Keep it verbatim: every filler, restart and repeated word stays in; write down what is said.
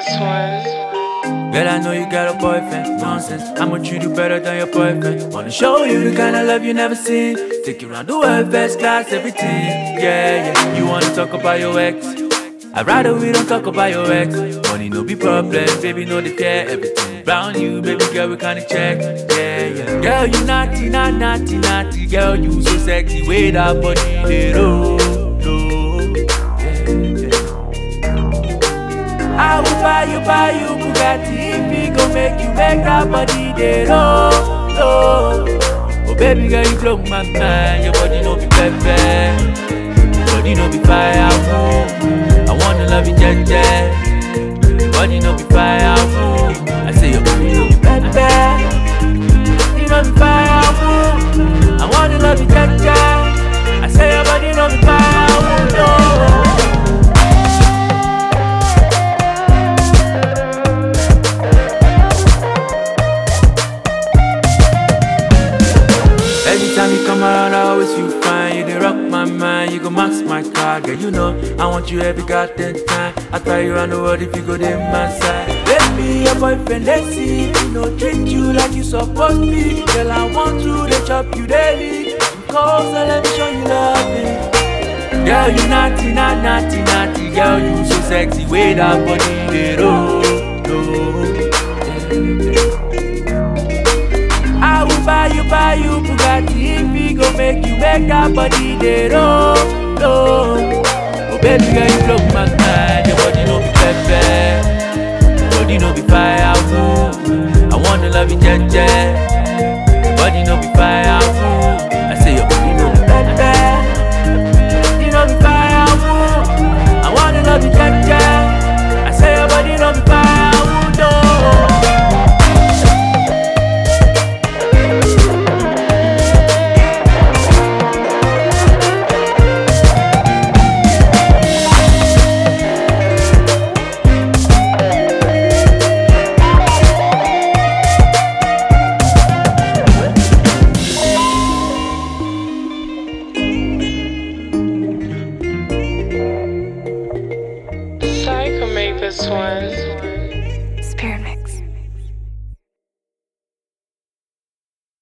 Twins. Girl, I know you got a boyfriend, nonsense. I'ma treat you better than your boyfriend. Wanna show you the kind of love you never seen. Take you around the world, first class, everything. Yeah, yeah. You wanna talk about your ex? I'd rather we don't talk about your ex. Money no be problem, baby, no they care. Everything round you, baby girl, we kinda check. Yeah, yeah. Girl, you naughty, not naughty, naughty. Girl, you so sexy, way that body, they roll, roll. Yeah, yeah. I will buy you, buy you Bugatti. If he gon' make you make that body, they roll, roll. Oh baby girl, you blow my mind. Your body no be perfect, body no be firewood. I wanna love you, Jaja. Your body no be firewood. I say your body no be bad, body no be firewood. I wanna love you, Jaja. I say your body no be firewood. No. Anytime you come around, I always feel fine. You dey rock my mind, you go max my car. Girl, you know I want you every goddamn time. I fly you around the world if you go to my side. Baby, your boyfriend, let's see if he no treat you like you supposed to be. Girl, I want to, they chop you daily. Cause so let me show you loving. Girl, you naughty, not naughty, naughty. Girl, you so sexy, way that body, they roll, roll. I will buy you, buy you Bugatti. If he gon' make you make that body, they roll, roll. Oh baby girl, you blow my mind. Your body no be perfect, body no be firewood. I wanna love you, Jaja. Your body no be firewood. I say your body no be perfect, body no be firewood. I wanna love you, Jaja. I say your body no be firewood. Oh. Psycho make this one.